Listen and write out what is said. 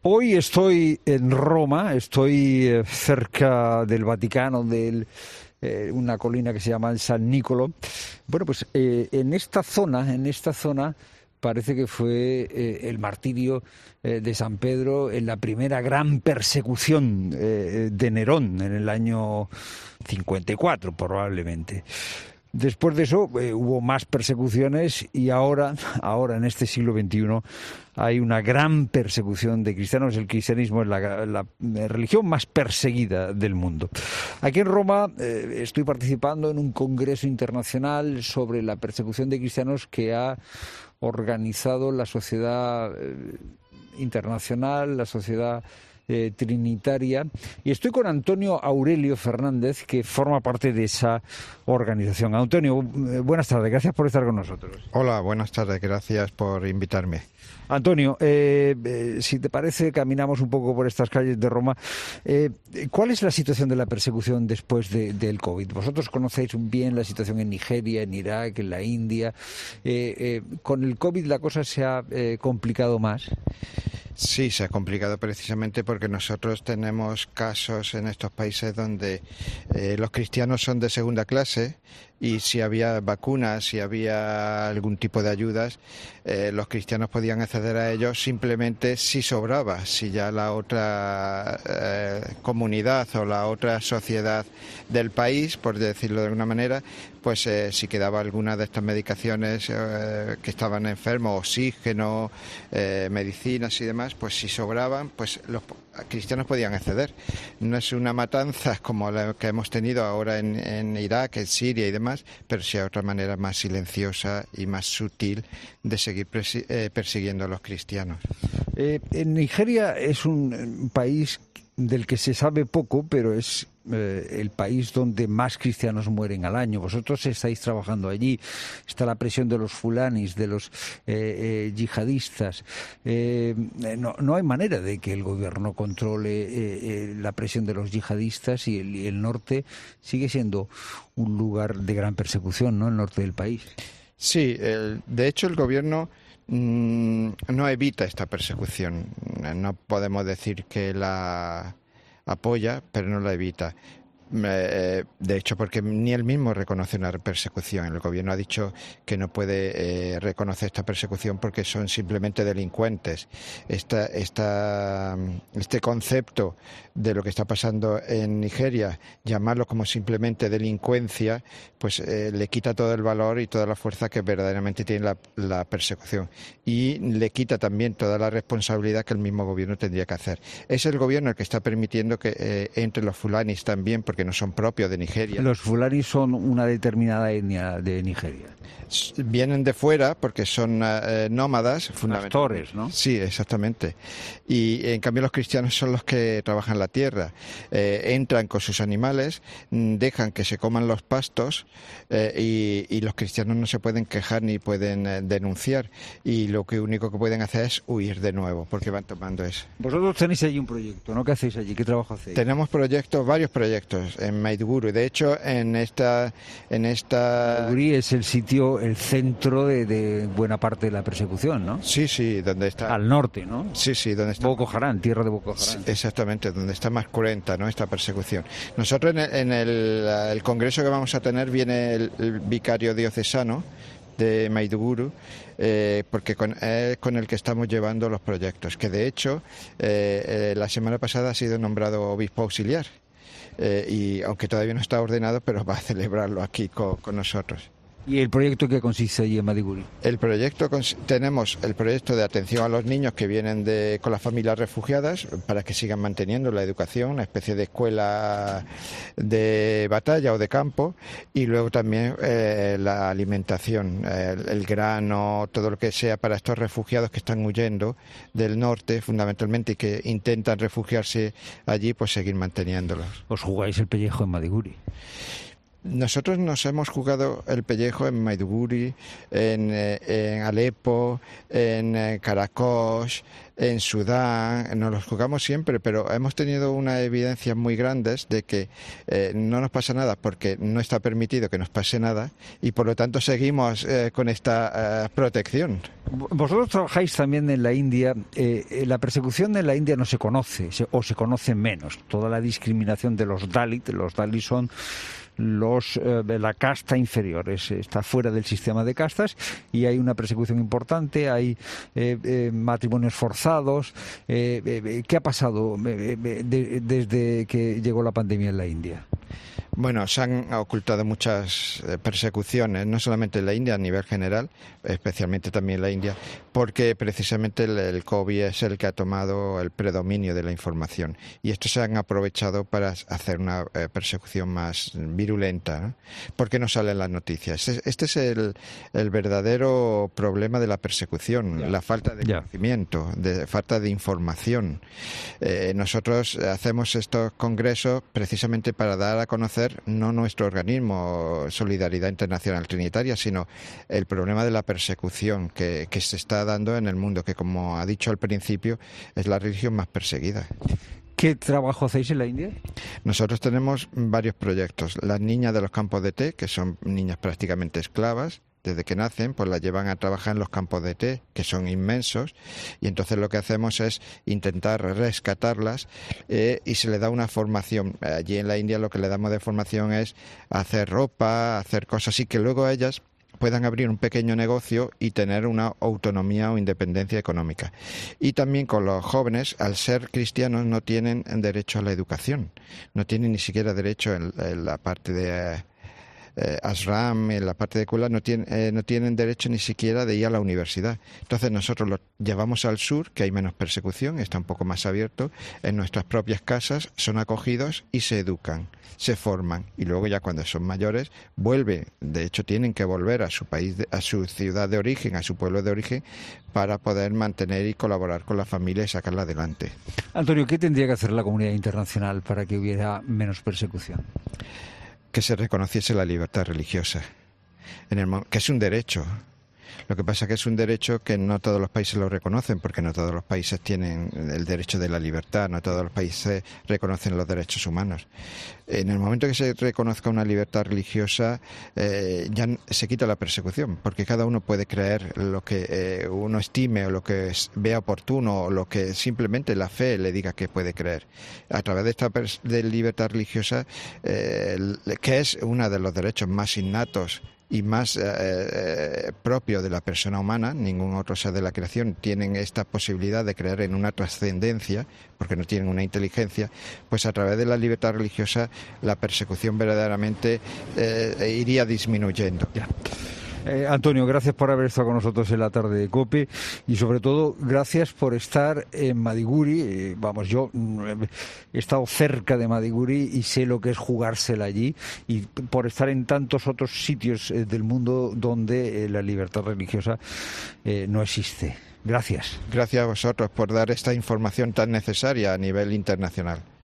Hoy estoy en Roma, estoy cerca del Vaticano, una colina que se llama el San Nicolo. Bueno, pues en esta zona parece que fue el martirio de San Pedro en la primera gran persecución de Nerón en el año 54, probablemente. Después de eso hubo más persecuciones y ahora en este siglo XXI hay una gran persecución de cristianos. El cristianismo es la religión más perseguida del mundo. Aquí en Roma estoy participando en un congreso internacional sobre la persecución de cristianos que ha organizado la Sociedad Internacional, la Sociedad Trinitaria, y estoy con Antonio Aurelio Fernández, que forma parte de esa organización. Antonio, buenas tardes, gracias por estar con nosotros. Hola, buenas tardes, gracias por invitarme. Antonio, si te parece, caminamos un poco por estas calles de Roma. ¿Cuál es la situación de la persecución después del COVID? Vosotros conocéis bien la situación en Nigeria, en Irak, en la India. ¿Con el COVID la cosa se ha complicado más? Sí, se ha complicado precisamente porque nosotros tenemos casos en estos países donde los cristianos son de segunda clase y si había vacunas, si había algún tipo de ayudas, los cristianos podían acceder a ellos simplemente si sobraba, si ya la otra comunidad o la otra sociedad del país, por decirlo de alguna manera, pues si quedaba alguna de estas medicaciones que estaban enfermos, oxígeno, medicinas y demás, pues si sobraban, pues los cristianos podían acceder. No es una matanza como la que hemos tenido ahora en Irak, en Siria y demás, pero sí hay otra manera más silenciosa y más sutil de seguir persiguiendo a los cristianos. En Nigeria es un país del que se sabe poco, pero es el país donde más cristianos mueren al año. Vosotros estáis trabajando allí, está la presión de los fulanis, de los yihadistas. No hay manera de que el gobierno controle la presión de los yihadistas y el norte sigue siendo un lugar de gran persecución, ¿no? El norte del país. Sí, de hecho el gobierno no evita esta persecución. No podemos decir que la apoya, pero no la evita. De hecho, porque ni él mismo reconoce una persecución. El gobierno ha dicho que no puede reconocer esta persecución porque son simplemente delincuentes. Este concepto de lo que está pasando en Nigeria, llamarlo como simplemente delincuencia, pues le quita todo el valor y toda la fuerza que verdaderamente tiene la persecución. Y le quita también toda la responsabilidad que el mismo gobierno tendría que hacer. Es el gobierno el que está permitiendo que entre los fulanis también, porque no son propios de Nigeria. Los fulanis son una determinada etnia de Nigeria. Vienen de fuera porque son nómadas, pastores, ¿no? Sí, exactamente. Y en cambio los cristianos son los que trabajan la tierra. Entran con sus animales, dejan que se coman los pastos y los cristianos no se pueden quejar ni pueden denunciar. Y lo único que pueden hacer es huir de nuevo porque van tomando eso. Vosotros tenéis allí un proyecto, ¿no? ¿Qué hacéis allí? ¿Qué trabajo hacéis? Tenemos varios proyectos en Maiduguri. De hecho, en esta Maiduguri es el sitio, el centro de buena parte de la persecución, ¿no? Sí, donde está... Al norte, ¿no? Sí, donde está... Boko Haram, tierra de Boko Haram. Sí, exactamente, donde está más cruenta, ¿no?, esta persecución. Nosotros en el congreso que vamos a tener viene el vicario diocesano de Maiduguri, porque es con el que estamos llevando los proyectos, que de hecho la semana pasada ha sido nombrado obispo auxiliar. Y aunque todavía no está ordenado, pero va a celebrarlo aquí con nosotros. ¿Y el proyecto qué consiste allí en Maiduguri? Tenemos el proyecto de atención a los niños que vienen con las familias refugiadas para que sigan manteniendo la educación, una especie de escuela de batalla o de campo, y luego también la alimentación, el grano, todo lo que sea para estos refugiados que están huyendo del norte fundamentalmente y que intentan refugiarse allí, pues seguir manteniéndolos. ¿Os jugáis el pellejo en Maiduguri? Nosotros nos hemos jugado el pellejo en Maiduguri, en Alepo, en Caracas, en Sudán, nos los jugamos siempre, pero hemos tenido unas evidencias muy grandes de que no nos pasa nada porque no está permitido que nos pase nada y por lo tanto seguimos con esta protección. Vosotros trabajáis también en la India. La persecución en la India no se conoce o se conoce menos. Toda la discriminación de los Dalit son la casta inferior, está fuera del sistema de castas y hay una persecución importante, hay matrimonios forzados. ¿Qué ha pasado desde que llegó la pandemia en la India? Bueno, se han ocultado muchas persecuciones, no solamente en la India, a nivel general, especialmente también en la India, porque precisamente el COVID es el que ha tomado el predominio de la información. Y estos se han aprovechado para hacer una persecución más virulenta, ¿no? Porque no salen las noticias. Este es el verdadero problema de la persecución, la falta de conocimiento, falta de información. Nosotros hacemos estos congresos precisamente para dar a conocer no nuestro organismo Solidaridad Internacional Trinitaria, sino el problema de la persecución que se está dando en el mundo, que como ha dicho al principio, es la religión más perseguida. ¿Qué trabajo hacéis en la India? Nosotros tenemos varios proyectos. Las niñas de los campos de té, que son niñas prácticamente esclavas, desde que nacen, pues las llevan a trabajar en los campos de té, que son inmensos, y entonces lo que hacemos es intentar rescatarlas y se le da una formación. Allí en la India lo que le damos de formación es hacer ropa, hacer cosas así, que luego ellas puedan abrir un pequeño negocio y tener una autonomía o independencia económica. Y también con los jóvenes, al ser cristianos, no tienen derecho a la educación, no tienen ni siquiera derecho en la parte de ashram, en la parte de Kula, no tienen derecho ni siquiera de ir a la universidad. Entonces nosotros los llevamos al sur, que hay menos persecución, está un poco más abierto, en nuestras propias casas, son acogidos y se educan, se forman, y luego ya cuando son mayores vuelven, de hecho tienen que volver a su país, a su ciudad de origen, a su pueblo de origen, para poder mantener y colaborar con la familia y sacarla adelante. Antonio, ¿qué tendría que hacer la comunidad internacional para que hubiera menos persecución? Que se reconociese la libertad religiosa, que es un derecho. Lo que pasa es que es un derecho que no todos los países lo reconocen, porque no todos los países tienen el derecho de la libertad, no todos los países reconocen los derechos humanos. En el momento que se reconozca una libertad religiosa, ya se quita la persecución, porque cada uno puede creer lo que uno estime o lo que vea oportuno o lo que simplemente la fe le diga que puede creer. A través de esta libertad religiosa, que es uno de los derechos más innatos y más propio de la persona humana, ningún otro ser de la creación tienen esta posibilidad de creer en una trascendencia, porque no tienen una inteligencia, pues a través de la libertad religiosa la persecución verdaderamente iría disminuyendo. Ya. Antonio, gracias por haber estado con nosotros en la tarde de COPE y sobre todo gracias por estar en Maiduguri. Yo he estado cerca de Maiduguri y sé lo que es jugársela allí, y por estar en tantos otros sitios del mundo donde la libertad religiosa no existe. Gracias. Gracias a vosotros por dar esta información tan necesaria a nivel internacional.